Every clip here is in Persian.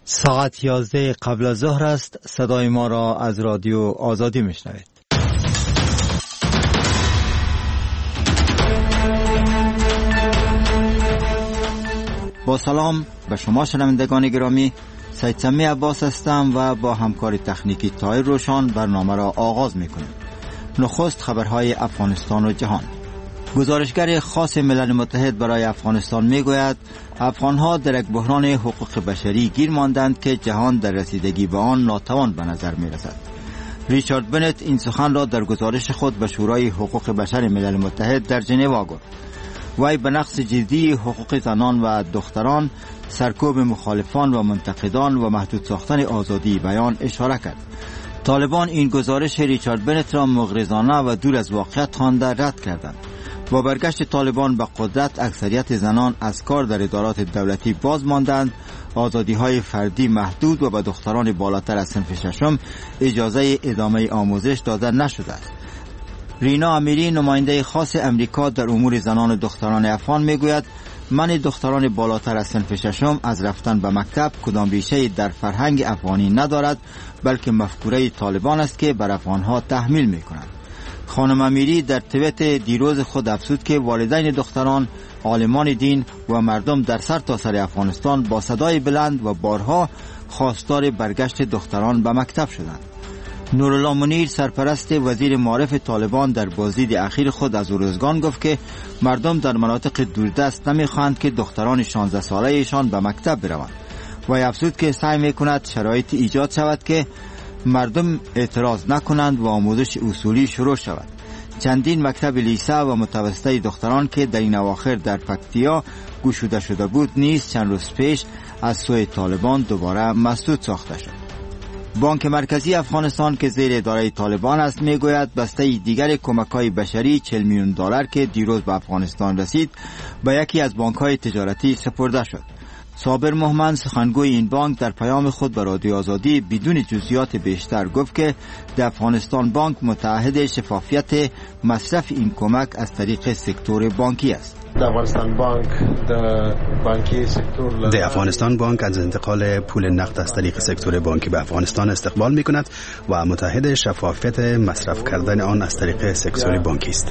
ساعت 11 قبل از ظهر است. صدای ما را از رادیو آزادی میشنوید. با سلام به شما شنوندگان گرامی، سید سمی عباس هستم و با همکار تکنیکی طاهر روشان برنامه را آغاز میکنیم. نخست خبرهای افغانستان و جهان. گزارشگر خاص ملل متحد برای افغانستان میگوید افغانها در یک بحران حقوق بشری گیر ماندند که جهان در رسیدگی به آن ناتوان به نظر میرسد. ریچارد بنت این سخن را در گزارش خود به شورای حقوق بشر ملل متحد در ژنو گفت. وی به نقص جدی حقوق زنان و دختران، سرکوب مخالفان و منتقدان و محدود ساختن آزادی بیان اشاره کرد. طالبان این گزارش ریچارد بنت را مغرضانه و دور از واقعیت خوانده رد کردند. با برگشت طالبان به قدرت، اکثریت زنان از کار در ادارات دولتی باز ماندند، آزادی‌های فردی محدود و به دختران بالاتر از صنف ششم اجازه ادامه آموزش داده نشده است. رینا امیری، نماینده خاص امریکا در امور زنان و دختران افغان میگوید منع دختران بالاتر از صنف ششم از رفتن به مکتب کدام ریشه در فرهنگ افغانی ندارد، بلکه مفکوره طالبان است که بر افغانها تحمیل میکنند. خانم امیری در توییت دیروز خود افزود که والدین دختران، عالمان دین و مردم در سرتاسر افغانستان با صدای بلند و بارها خواستار برگشت دختران به مکتب شدند. نورالله منیر، سرپرست وزیر معارف طالبان، در بازدید اخیر خود از ارزگان گفت که مردم در مناطق دوردست نمیخواهند که دختران 16 ساله ایشان به مکتب بروند و افزود که سعی میکند شرایط ایجاد شود که مردم اعتراض نکنند و آموزش اصولی شروع شود. چندین مکتب لیسه و متوسطه دختران که در این اواخر در پکتیا گشوده شده بود نیز چند روز پیش از سوی طالبان دوباره مسدود ساخته شد. بانک مرکزی افغانستان که زیر اداره طالبان است میگوید بسته دیگر کمک‌های بشری 40 میلیون دلار که دیروز به افغانستان رسید به یکی از بانک‌های تجارتی سپرده شد. صابر محمد، سخنگوی این بانک، در پیام خود به رادیو آزادی بدون جزئیات بیشتر گفت که در افغانستان بانک متعهد شفافیت مصرف این کمک از طریق سکتور بانکی است. د افغانستان بانک از انتقال پول نقد از طریق سکتور بانکی به افغانستان استقبال می‌کند و متعهد شفافیت مصرف کردن آن از طریق سکتور بانکی است.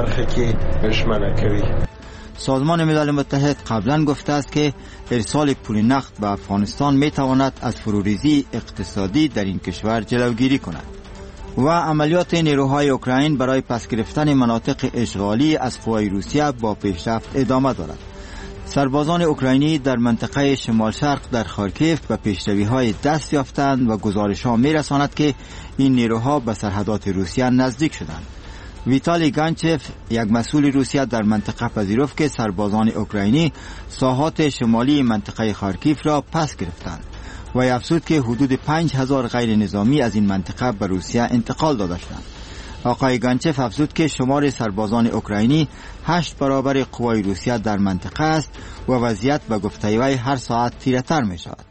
سازمان ملل متحد قبلا گفته است که ارسال پول نقد به افغانستان میتواند از فروریزی اقتصادی در این کشور جلوگیری کند. و عملیات نیروهای اوکراین برای پس گرفتن مناطق اشغالی از قوای روسیه با پیشرفت ادامه دارد. سربازان اوکراینی در منطقه شمال شرق در خارکیف به پیشروی‌های دست یافتند و گزارش‌ها می‌رساند که این نیروها به سرحدات روسیه نزدیک شدند. ویتالی گانچف، یک مسئول روسیه در منطقه، پذیرفت که سربازان اوکراینی ساحات شمالی منطقه خارکیف را پس گرفتند و افزود که حدود 5000 غیر نظامی از این منطقه به روسیه انتقال داده شدند. آقای گانچف افزود که شمار سربازان اوکراینی 8 برابر قوای روسیه در منطقه است و وضعیت به گفته وی هر ساعت تیره‌تر می شود.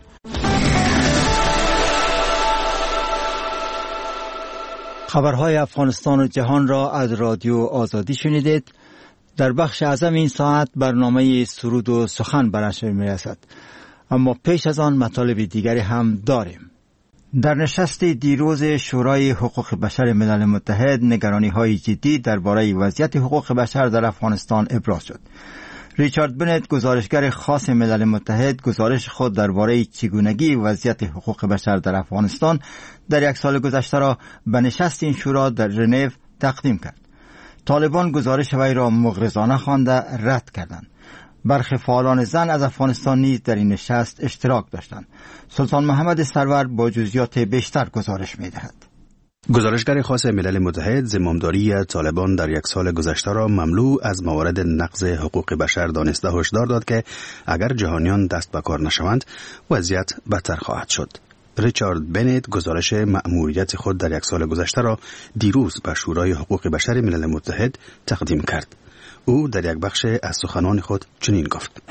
خبرهای افغانستان و جهان را از رادیو آزادی شنیدید. در بخش اعظم این ساعت برنامه سرود و سخن به نشر می‌رسد، اما پیش از آن مطالب دیگری هم داریم. در نشست دیروز شورای حقوق بشر ملل متحد نگرانی‌های جدی درباره وضعیت حقوق بشر در افغانستان ابراز شد. ریچارد بنت، گزارشگر خاص ملل متحد، گزارش خود درباره چگونگی وضعیت حقوق بشر در افغانستان در یک سال گذشته را به نشست این شورا در ژنو تقدیم کرد. طالبان گزارش وی را مغرضانه خوانده رد کردند. برخی فعالان زن از افغانستان نیز در این نشست اشتراک داشتند. سلطان محمد سرور با جزئیات بیشتر گزارش می‌دهد. گزارشگر خاص ملل متحد زمامداری طالبان در یک سال گذشته را مملو از موارد نقض حقوق بشر دانسته هشدار داد که اگر جهانیان دست به کار نشوند وضعیت بدتر خواهد شد. ریچارد بنت گزارش مأموریت خود در یک سال گذشته را دیروز به شورای حقوق بشر ملل متحد تقدیم کرد. او در یک بخش از سخنان خود چنین گفت: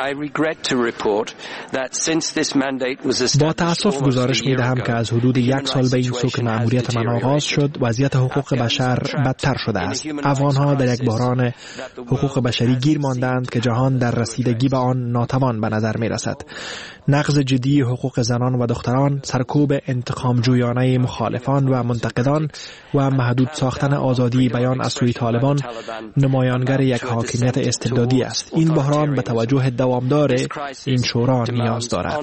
با تأسف گزارش می‌دهم که از حدود 1 سال به این سو که مأموریت من آغاز شد، وضعیت حقوق بشر بدتر شده است. افغان‌ها در یک بحران حقوق بشری گیر ماندند که جهان در رسیدگی به آن ناتوان به نظر می‌رسد. نقض جدی حقوق زنان و دختران، سرکوب انتقام جویانه مخالفان و منتقدان و محدود ساختن آزادی بیان از سوی طالبان نمایانگر یک حاکمیت استبدادی است. این بحران به توجه دوامدار این شورا نیاز دارد.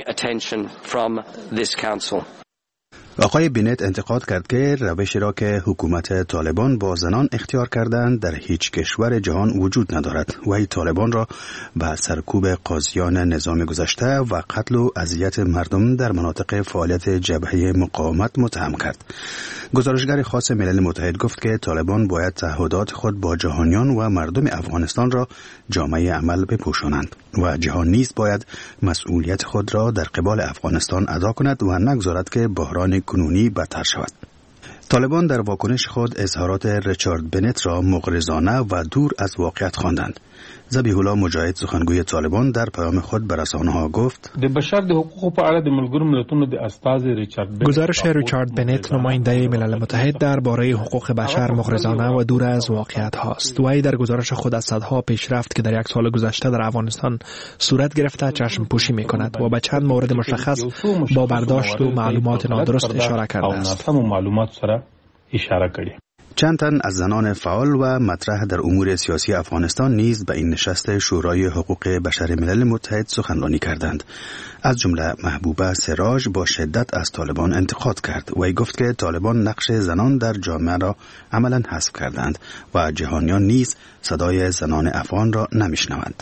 آقای بنت انتقاد کرد که روشی را که حکومت طالبان با زنان اختیار کردند در هیچ کشور جهان وجود ندارد و ای طالبان را به سرکوب قاضیان نظام گذشته و قتل و اذیت مردم در مناطق فعالیت جبهه مقاومت متهم کرد. گزارشگر خاص ملل متحد گفت که طالبان باید تعهدات خود با جهانیان و مردم افغانستان را جامعه عمل بپوشانند و جهان نیز باید مسئولیت خود را در قبال افغانستان ادا کند و نگذارد که بحران کنونی بدتر شود. طالبان در واکنش خود اظهارات ریچارد بنت را مغرضانه و دور از واقعیت خواندند. ذبیح الله مجاهد سخنگوی طالبان در پیام خود به رسانه‌ها گفت: گزارش ریچارد بنت نماینده ملل متحد درباره حقوق بشر مغرضانه و دور از واقعیت هاست. وی در گزارش خود از صدها پیشرفت که در 1 سال گذشته در افغانستان صورت گرفته چشم پوشی می کند و به چند مورد مشخص با برداشت و معلومات نادرست اشاره کرده است. چند تن از زنان فعال و مطرح در امور سیاسی افغانستان نیز به این نشست شورای حقوق بشر ملل متحد سخنرانی کردند. از جمله محبوبه سراج با شدت از طالبان انتقاد کرد و گفت که طالبان نقش زنان در جامعه را عملاً حذف کردند و جهانیان نیز صدای زنان افغان را نمیشنوند.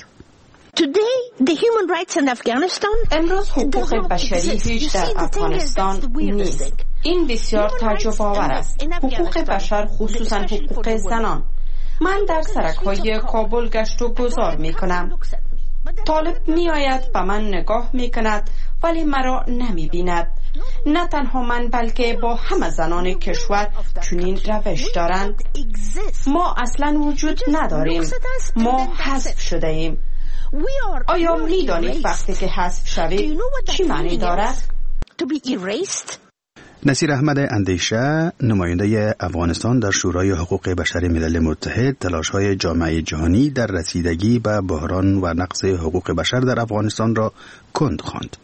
امروز حقوق بشری هیچ در افغانستان نیست. این بسیار تعجب آور است. حقوق بشر خصوصا حقوق زنان. من در سرک‌های کابل گشت و گذار می کنم. طالب می آید به من نگاه می کند ولی مرا نمی بیند. نه تنها من بلکه با همه زنان کشور چنین روش دارند. ما اصلا وجود نداریم. ما حذف شده ایم. آیا می دانید وقتی که حذف شوید چی معنی دارد؟ نصیر احمد اندیشه نماینده افغانستان در شورای حقوق بشر ملل متحد تلاش‌های جامعه جهانی در رسیدگی به بحران و نقض حقوق بشر در افغانستان را کند خواند.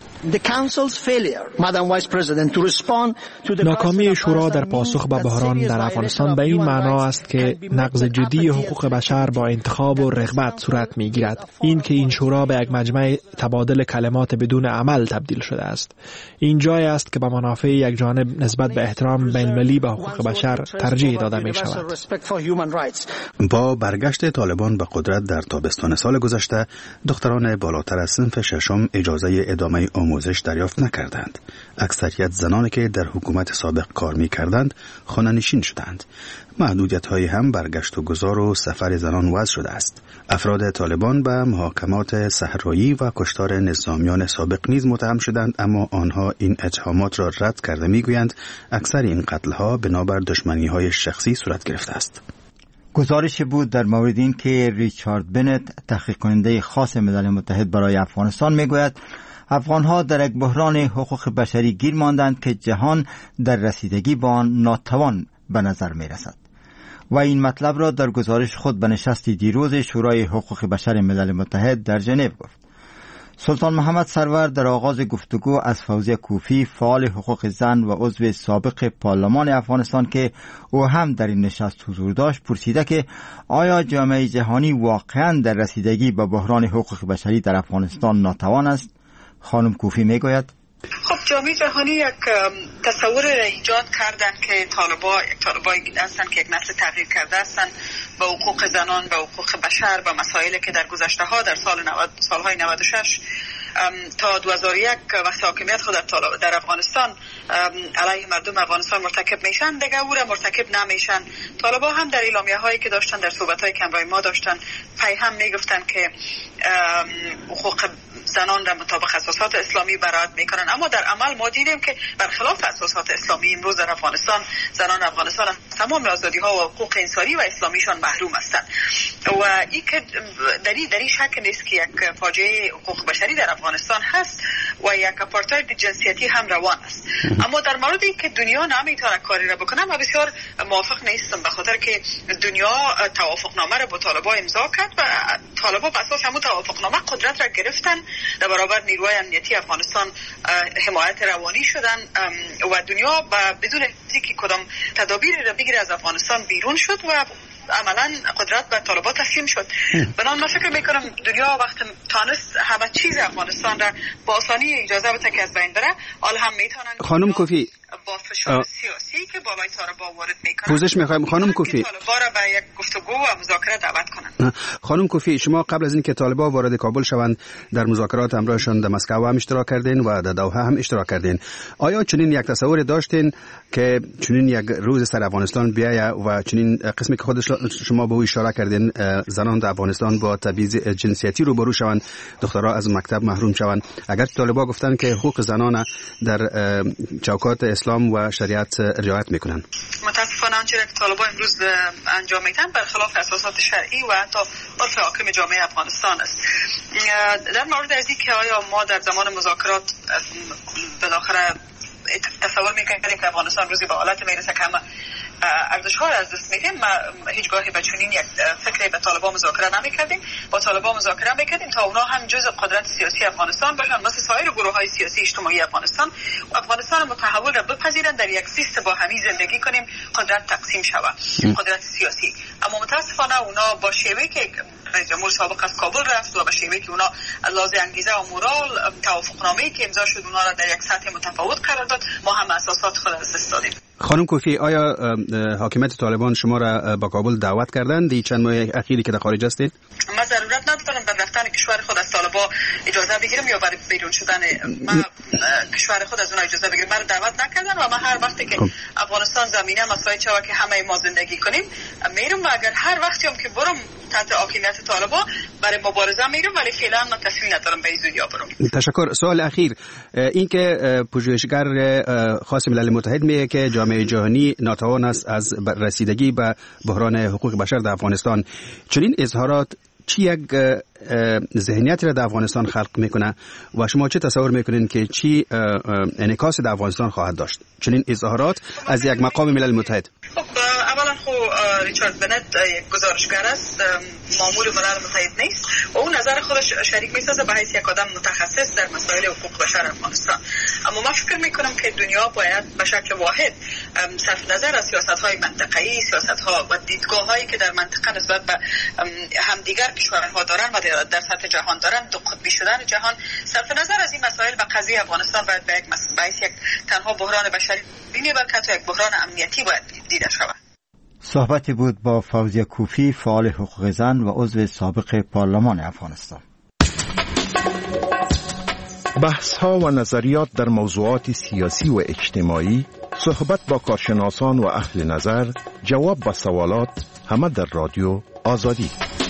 ناکامی شورا در پاسخ به بحران در افغانستان به این معنا است که نقض جدی حقوق بشر با انتخاب و رغبت صورت می‌گیرد. این که این شورا به یک مجمع تبادل کلمات بدون عمل تبدیل شده است. این جای است که به منافع یک جانب نسبت به احترام بین‌المللی به حقوق بشر ترجیح داده می‌شود. با برگشت طالبان به قدرت در تابستان سال گذشته، دختران بالاتر از صنف ششم اجازه ادامه آموزش دریافت نکردند. اکثریت زنانی که در حکومت سابق کار می‌کردند خانه‌نشین شدند. محدودیت‌های هم برگشت و گذار و سفر زنان وضع شده است. افراد طالبان به محاکمات صحرایی و کشتار نظامیان سابق نیز متهم شدند، اما آنها این اتهامات را رد کرده می‌گویند اکثر این قتل‌ها بنابر دشمنی‌های شخصی صورت گرفته است. گزارشی بود در مورد این که ریچارد بنت تحقیق کننده خاص ملل متحد برای افغانستان می‌گوید افغان‌ها در یک بحران حقوق بشری گیر ماندند که جهان در رسیدگی با آن ناتوان به نظر می‌رسد. و این مطلب را در گزارش خود به نشست دیروز شورای حقوق بشر ملل متحد در ژنو گفت. سلطان محمد سرور در آغاز گفتگو از فوزیه کوفی فعال حقوق زن و عضو سابق پارلمان افغانستان که او هم در این نشست حضور داشت پرسیده که آیا جامعه جهانی واقعاً در رسیدگی به بحران حقوق بشری در افغانستان ناتوان است؟ خانم کوفی میگوید خب جامعه جهانی یک تصور را ایجاد کردن که طالبای هستن که یک نسل تغییر کرده هستن به حقوق زنان، به حقوق بشر، به مسائلی که در گذشته ها در سالهای 96 تا 2001 وقت حاکمیت خود در افغانستان علیه مردم افغانستان مرتکب میشن دیگه او را مرتکب نمیشن. طالبا هم در اعلامیه هایی که داشتن، در صحبت های که همراه ما داشتن، پی هم میگفتن که حقوق زنان را مطابق اساسات اسلامی برآورد میکنن، اما در عمل ما دیدیم که برخلاف اساسات اسلامی امروز در افغانستان زنان افغانستان از تمام آزادی ها و حقوق انسانی و اسلامیشان محروم هستند و این که در این شک نیست که یک فاجعه حقوق بشری در افغانستان هست و یک آپارتاید جنسیتی هم روان است. اما در مورد اینکه دنیا نمیتونه کاری را بکنه من بسیار موافق نیستم، به خاطر که دنیا توافقنامه را با طالبان امضا کرد و طالبان بر اساس همون توافقنامه قدرت را گرفتن، در برابر نیروهای امنیتی افغانستان حمایت روانی شدن و دنیا بدون اینکه کدام تدابیری را بگیره از افغانستان بیرون شد و عملا قدرت به طالبان تسلیم شد. بنابراین من فکر میکنم دنیا وقت تانست همه چیز افغانستان را با آسانی اجازه بده که از بین بره، حال هم میتونن خانم کوفی با فشار سیاسی که بالای طالبان وارد میکنن پوزش میخوایم خانم کوفی طالبان را به یک گفتگو و مذاکره دعوت کنن. خانم کوفی، شما قبل از اینکه طالبان وارد کابل شوند در مذاکرات همراهشان در مسکو هم اشتراک کردین و در دوحه هم اشتراک کردین. آیا چنین یک تصور داشتین که چنین یک روز سر افغانستان بیاید و چنین قسمی که خود شما به او اشاره کردین زنان در افغانستان با تبعیض جنسیتی روبرو شوند، دخترها از مکتب محروم شوند؟ اگر طالبان گفتن که حقوق زنان در چوکات اسلام و شریعت رعایت میکنن، متاسفانه آنچه که طالبان امروز انجام میدن برخلاف اساسات شرعی و حتی عرف حاکم جامعه افغانستان است. در مورد از اینکه آیا ما در زمان مذاکرات بالاخره تصور میکنیم که افغانستان روزی به حالت میرسه که همه ارزش ها را از دست میدیم، ما هیچگاهی به چنین یک فکری به طالبان مذاکره نمیکردیم. با طالبان مذاکره میکردیم تا اونا هم جزء قدرت سیاسی افغانستان باشن مثل سایر گروه های سیاسی اجتماعی افغانستان و افغانستان متحول را بپذیرن، در یک سیستم با همی زندگی کنیم، قدرت تقسیم شود، قدرت سیاسی. اما متاسفانه اونا با شیوهی که رئیس جمهور سابق از کابل رفت و به شیوهی که اونا لازم انگیزه و مورال توافقنامه‌ای که امضا شد اونا را در یک سطح متفاوت قرار داد، ما هم اساسات خود از دست دادیم. خانم کوفی، آیا حاکمیت طالبان شما را با کابل دعوت کردند دی چند ماه اخیری که در خارج هستید؟ من ضرورت ندارم در رفتن کشور خود از طالبان اجازه بگیرم یا برای بیرون شدن من کشور خود از اونها اجازه بگیرم. من دعوت نکردن و من هر وقتی که افغانستان زمینه مساعد شود که همه ما زندگی کنیم میرم و اگر هر وقتی هم که برم تحت حاکمیت طالبان برای مبارزه میرم، ولی فعلا من تصمیم ندارم به زودیا برم. تشکر. سوال اخیر، این که پژوهشگر خاص ملل متحد میگه که جامعه جهانی ناتوان است از رسیدگی به بحران حقوق بشر در افغانستان، چنین اظهارات چی یک ذهنیتی را در افغانستان خلق میکنه و شما چه تصور میکنین که چی انعکاس در افغانستان خواهد داشت چنین اظهارات از یک مقام ملل متحد؟ اولا ریچارد بنت یک گزارشگر است، مامور ملل متحد نیست و اون نظر خودش شریک میسازه به حیث یک آدم متخصص در مسائل حقوق بشر افغانستان. اما من فکر میکنم که دنیا باید به شکل واحد صرف نظر از سیاست‌های منطقه‌ای، سیاست‌ها و دیدگاه‌هایی که در منطقه نسبت به همدیگر کشورها دارن و در سطح جهان دارن، دو قطبی شدن جهان، صرف نظر از این مسائل به قضیه افغانستان باید به یک تنها بحران بشری نمی‌بلکه حتی یک بحران امنیتی باید دیده شود. صحبتی بود با فوزیه کوفی، فعال حقوق زن و عضو سابق پارلمان افغانستان. بحث‌ها و نظریات در موضوعات سیاسی و اجتماعی، صحبت با کارشناسان و اهل نظر، جواب به سوالات، همه در رادیو آزادی.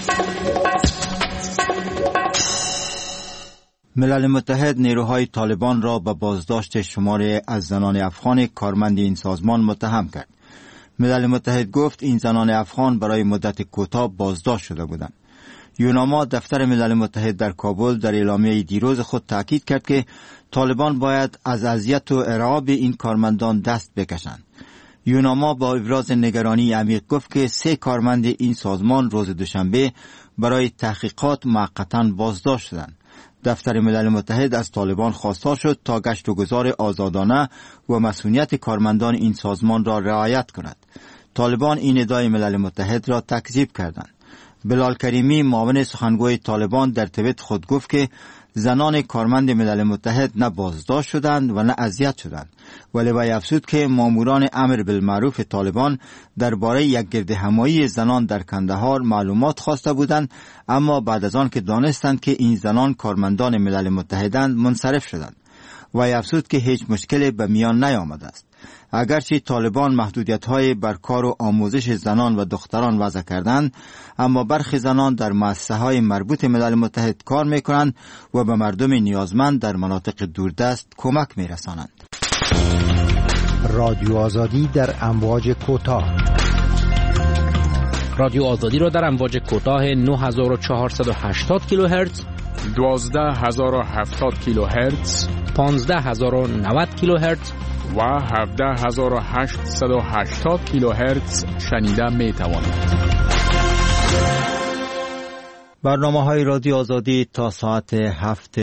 ملل متحد نیروهای طالبان را به بازداشت شماری از زنان افغان کارمند این سازمان متهم کرد. ملل متحد گفت این زنان افغان برای مدت کوتاه بازداشت شده بودند. یوناما دفتر ملل متحد در کابل در اعلامیه دیروز خود تاکید کرد که طالبان باید از اذیت و ارعاب این کارمندان دست بکشند. یوناما با ابراز نگرانی عمیق گفت که 3 کارمند این سازمان روز دوشنبه برای تحقیقات موقتا بازداشت شدند. دفتر ملل متحد از طالبان خواستار شد تا گشت و گذار آزادانه و مسئولیت کارمندان این سازمان را رعایت کند. طالبان این ادعای ملل متحد را تکذیب کردند. بلال کریمی، معاون سخنگوی طالبان، در توییت خود گفت که زنان کارمند ملل متحد نه بازداشت شدند و نه اذیت شدند، ولی وی افزود که ماموران امر بالمعروف طالبان درباره یک گردهمایی زنان در کندهار معلومات خواسته بودند، اما بعد از آن که دانستند که این زنان کارمندان ملل متحدند منصرف شدند. و افزود که هیچ مشکلی به میان نیامده است. اگرچه طالبان محدودیت‌های بر کار و آموزش زنان و دختران وضع کردند، اما برخی زنان در مؤسسه‌های مربوط ملل متحد کار می‌کنند و به مردم نیازمند در مناطق دوردست کمک می‌رسانند. رادیو آزادی در امواج کوتاه. رادیو آزادی را در امواج کوتاه 9480 کیلوهرتز، 12070 کیلوهرتز، 15090 کیلوهرتز و 17880 کیلوهرتز شنیده می توانید. برنامه‌های رادیو آزادی تا ساعت 7